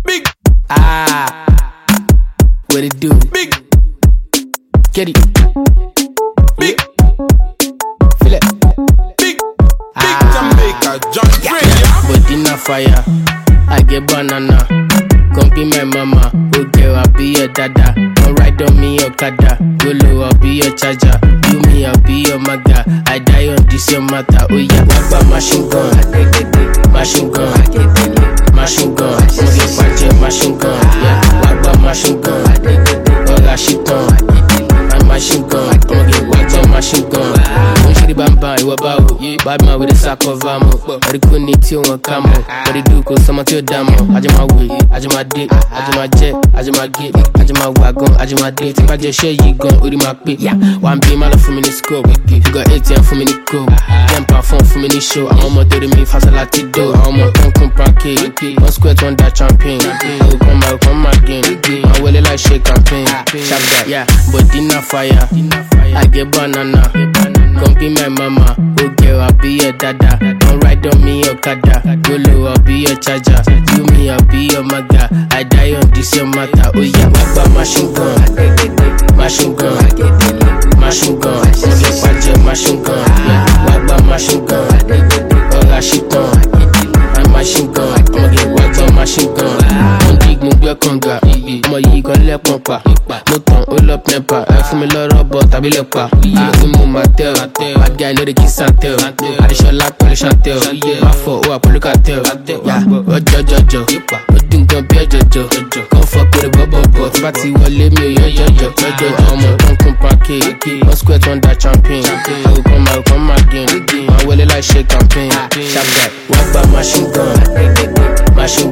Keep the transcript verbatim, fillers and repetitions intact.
Big. Ah. What it do? Big. Get it. Big. Feel it. Big. Big Ah. Jamaica. John Frey. Body na fire. I get banana. Come be my mama. Okay, I'll be your dada. Don't ride on me, your kada. Yolo, I'll be your charger. You me, I'll be your maga. I die on this your matter. Oh yeah, wagba machine gun. Machine gun. Machine gun. Monkey punch, machine gun. Yeah, wagba machine gun. Oga shit on. I'm machine gun. Monkey wagba machine gun. Don't shitty bam bam, you about. Bad man with a sack of ammo. But it couldn't need you on camo. But it do cause someone to your damo. I just my way, I just my dick, I just my jet, I just my get, I just my wagon, I just my date. If I just share you gun, with my pick. Yeah, one beam, my love for me, scope. You got A T M for me, go. Ten pound phone for me, show. I'm on to me, fast like it do. I'm on come come pancake. One square, one that champagne. Oh, come out, come again. I'm well like shake campaign. Sharp that, yeah, but dinner fire. I get banana. Come be my mama. Okay, I'll be your dada. Don't ride on me, your kada. Yolo, I'll be your charger. You me, I'll be your maga. I die on this your matter. Oh yeah, wagba machine gun. Machine gun. Machine gun. Monkey punch, machine gun. Yeah, wagba machine gun. Oga shit on. I'm machine gun. Monkey wagba machine gun. Monkey move your conga. Mo yi kan le pompa. Mo tan o lo pempa. Ẹ fún mi lọ́rọ̀ bọ̀ tàbí lẹ́pa. Àti mo ma tell. Bad guy no dey kiss and tell. Adéṣọlá pẹ̀lú chantel. Má fọ owó àpòlù cartel. Ọjọ́ jọjọ. Ó dín nǹkan bí ẹjọjọ. Kàn fọ pèrè bọ́bọ̀bọ̀. Tí bá ti wọlé mi ò yọ jọjọ. Jọjọ ọmọ kan kún pancake. One square one that champagne. I go come out come again. Máa wọlé láì ṣe campaign. Sharp guy. Wagba machine gun. Machine